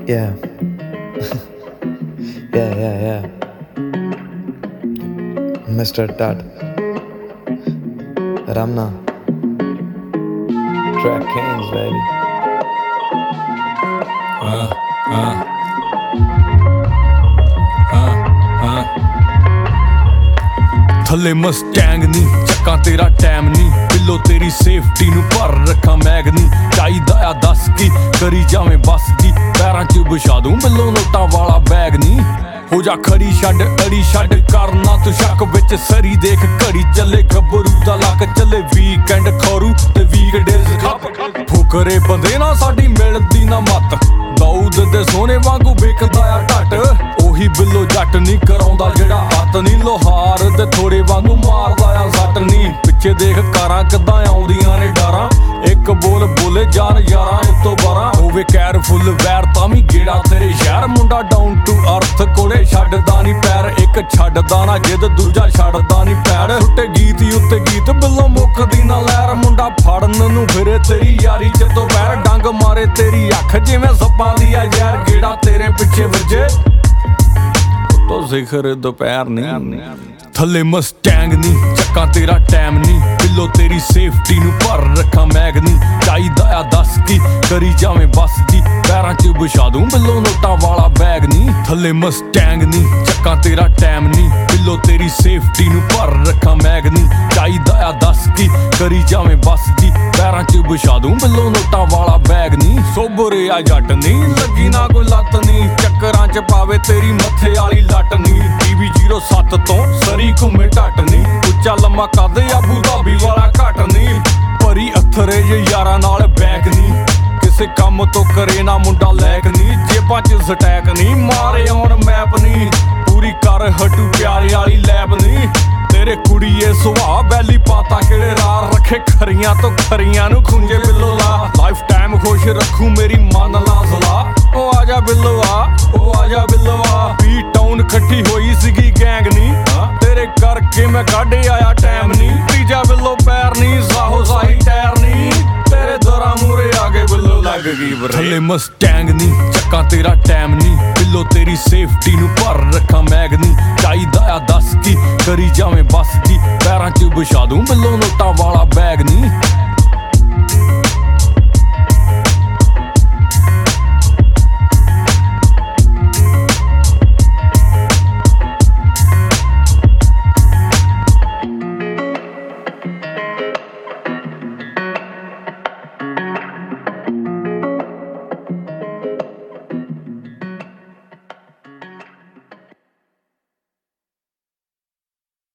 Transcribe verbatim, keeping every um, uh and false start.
Yeah. yeah, yeah, yeah. Mister Tat. Ramna. Track Kings, baby. Uh, uh. Uh, uh. ਥੱਲੇ Mustang ਨੀ ਚੱਕਾਂ ਤੇਰਾ time ਨੀ ਬਿੱਲੋ ਤੇਰੀ ਸੇਫਟੀ ਨੂੰ ਭਰ ਰੱਖਾਂ ਮੈਗ ਨੀ ਚਾਹੀਦਾ ਆ ਦੱਸ ਕੀ ਕਰੀ ਜਾਵੇਂ ਬੱਸ ਦੀ ਪੈਰਾਂ 'ਚ ਵਿਛਾ ਦੂੰ ਬਿੱਲੋ ਨੋਟਾਂ ਵਾਲਾ ਬੈਗ ਨੀ ਹੋ ਜਾ ਖੜੀ ਛੱਡ ਅੜੀ ਛੱਡ ਕਰਨਾ ਤੂੰ ਸ਼ੱਕ ਵਿੱਚ ਸਰੀ ਦੇਖ ਘੜੀ ਚੱਲੇ ਗੱਭਰੂ ਦਾ ਲੱਕ ਚੱਲੇ ਵੀਕਐਂਡ ਖੌਰੂ ਤੇ ਵੀਕਡੇਜ਼ ਖੱਪ ਫੁਕਰੇ ਬੰਦੇ ਨਾ ਸਾਡੀ ਮਿਲਦੀ ਨਾ ਮੱਤ ਦਾਊਦ ਦੇ ਸੋਨੇ ਵਾਂਗੂ ਵਿਕਦਾ ਆ ਢੱਟ ਉਹੀ ਬਿੱਲੋ ਜੱਟ ਨਹੀਂ ਕਰਾਉਂਦਾ ਜਿਹੜਾ ਹੱਥ ਨਹੀਂ ਲੋਹਾਰ ਤੇ ਥੋੜੇ ਵਾਂਗੂ ਮਾਰਦਾ ਆ ਸੱਟ ਨਹੀਂ ਪਿੱਛੇ ਦੇਖ ਕਾਰਾਂ ਕਿੱਦਾਂ ਆਉਂਦੀਆਂ ਨੇ ਡਾਰਾਂ ਇੱਕ ਬੋਲ ਬੋਲੇ ਜਾਨ ਯਾਰਾਂ ਉੱਤੋਂ ਬਾਰਾਂ ਹੋਵੇ ਕੈਰਫੁੱਲ ਵੈਰ ਤਾਂ ਵੀ ਗੇੜਾ ਤੇਰੇ ਸ਼ਹਿਰ ਮੁੰਡਾ ਡਾਊਨ ਟੂ ਅਰਥ ਕੋਲੇ ਛੱਡਦਾ ਨਹੀਂ ਪੈਰ ਇੱਕ ਛੱਡਦਾ ਨਾ ਜਿੱਦ ਦੂਜਾ ਛੱਡਦਾ ਨਹੀਂ ਪੈਰ ਟੁੱਟੇ ਗੀਤ ਹੀ ਉੱਤੇ ਗੀਤ ਬਿੱਲੋ ਮੁੱਕਦੀ ਨਾ ਲਹਿਰ ਮੁੰਡਾ ਫੜਨ ਨੂੰ ਫਿਰੇ ਤੇਰੀ ਯਾਰੀ ਚ ਤੋਂ ਪੈਰ ਡੰਗ ਮਾਰੇ ਤੇਰੀ ਅੱਖ ਜਿਵੇਂ ਸੱਪਾਂ ਦੀ ਆ ਯਾਰ ਗੇੜਾ ਤੇਰੇ ਪਿੱਛੇ ਵੱਜੇ ਉੱਤੋਂ ਸਿਖਰ ਦੁਪਹਿਰ ਨਹੀਂ ਥੱਲੇ ਮਸਟੈਂਗ ਨੀ ਚੱਕਾਂ ਤੇਰਾ ਟਾਈਮ ਨੀ ਬਿੱਲੋ ਤੇਰੀ ਸੇਫਟੀ ਨੂੰ ਭਰ ਰੱਖਾਂ ਮੈਗ ਨੀ ਚਾਹੀਦਾ ਆ ਦੱਸ ਕੀ ਕਰੀ ਜਾਵੇਂ ਬੱਸ ਦੀ ਪੈਰਾਂ 'ਚ ਵਿਛਾ ਦੂੰ ਬਿੱਲੋ ਨੋਟਾਂ ਵਾਲਾ ਬੈਗ ਨੀ ਥੱਲੇ ਮਸਟੈਂਗ ਨੀ ਚੱਕਾਂ ਤੇਰਾ ਟਾਈਮ ਨੀ ਬਿੱਲੋ ਤੇਰੀ ਸੇਫਟੀ ਨੂੰ ਭਰ ਰੱਖਾਂ ਮੈਗ ਨੀ ਚਾਹੀਦਾ ਆ ਦੱਸ ਕੀ ਕਰੀ ਜਾਵੇਂ ਬੱਸ ਦੀ ਪੈਰਾਂ 'ਚ ਵਿਛਾ ਦੂੰ ਬਿੱਲੋ ਨੋਟਾਂ ਵਾਲਾ ਬੈਗ ਨੀ ਸੋਬਰੇ ਆ ਜੱਟ ਨੀ ਲੱਗੀ ਨਾ ਕੋਈ ਲੱਤ ਨੀ ਚੱਕਰਾਂ 'ਚ ਪਾਵੇ ਤੇਰੀ ਮੱਥੇ ਵਾਲੀ ਲੱਟ ਨੀ ਟੀਵੀ ਜ਼ੀਰੋ ਸੱਤ ਤੋਂ ਸਰੀ ਘੁੰਮੇ ਢੱਟ ਨੀ ਉੱਚਾ ਲੰਮਾ ਕੱਦ ਆਬੂ ਧਾਬੀ ਵਾਲਾ ਘੱਟ ਨੀ ਭਰੀ ਅਥਰੇ ਜੇ ਯਾਰਾਂ ਨਾਲ ਬੈਕ ਨੀ ਕਿਸੇ ਕੰਮ ਤੋਂ ਕਰੇ ਨਾ ਮੁੰਡਾ ਲੈਕ ਨੀ ਜੇਬਾਂ 'ਚ ਸਟੈਕ ਨੀ ਮਾਰੇ ਆਉਣ ਮੈਪ ਨੀ ਪੂਰੀ ਕਰ ਹਟੂ ਪਿਆਰੇ ਵਾਲੀ ਲੈਬ ਨੀ ਤੇਰੇ ਕੁੜੀਏ ਸੁਭਾਅ ਬੈਲੀ ਪਾਤਾ ਕਿਹੜੇ ਰਾਰ ਰੱਖੇ ਖਰੀਆਂ ਤੋਂ ਖਰੀਆਂ ਨੂੰ ਖੁੰਝੇ ਬਿੱਲੋ ਲਾ ਲਾਈਫ ਟਾਈਮ ਖੁਸ਼ ਰੱਖੂ ਮੇਰੀ ਮੰਨ ਲਾ ਸਲਾਹ ਉਹ ਆਜਾ ਬਿੱਲੋ ਆ ਉਹ ਆਜਾ ਬਿੱਲੋ ਆ ਬੀ ਟਾਊਨ ਇਕੱਠੀ ਹੋਈ ਸੀਗੀ ਗੈਂਗ ਨੀ ਤੇਰੇ ਕਰਕੇ ਮੈਂ ਕੱਢ ਆਇਆ ਟਾਈਮ ਨੀ ਤੀਜਾ ਬਿੱਲੋ ਪੈਰ ਨੀ ਸਾਹੋ ਸਾਹੀ ਟਾਇਰ ਨੀ ਤੇਰੇ ਦਰਾਂ ਮੂਰੇ ਆ ਕੇ ਬਿੱਲੋ ਲੱਗ ਗਈ ਬਰੇ ਥੱਲੇ ਮਸਟੈਂਗ ਨੀ ਚੱਕਾਂ ਤੇਰਾ ਟਾਈਮ ਨੀ ਬਿੱਲੋ ਤੇਰੀ ਸੇਫਟੀ ਨੂੰ ਭਰ ਰੱਖਾਂ ਮੈਗ ਨੀ ਚਾਹੀਦਾ ਆ ਦੱਸ ਕੀ ਕਰੀ ਜਾਵੇਂ ਬੱਸ ਦੀ ਪੈਰਾਂ 'ਚ ਵਿਛਾ ਦੂੰ ਬਿੱਲੋ ਨੋਟਾਂ ਵਾਲਾ ਬੈਗ ਨੀ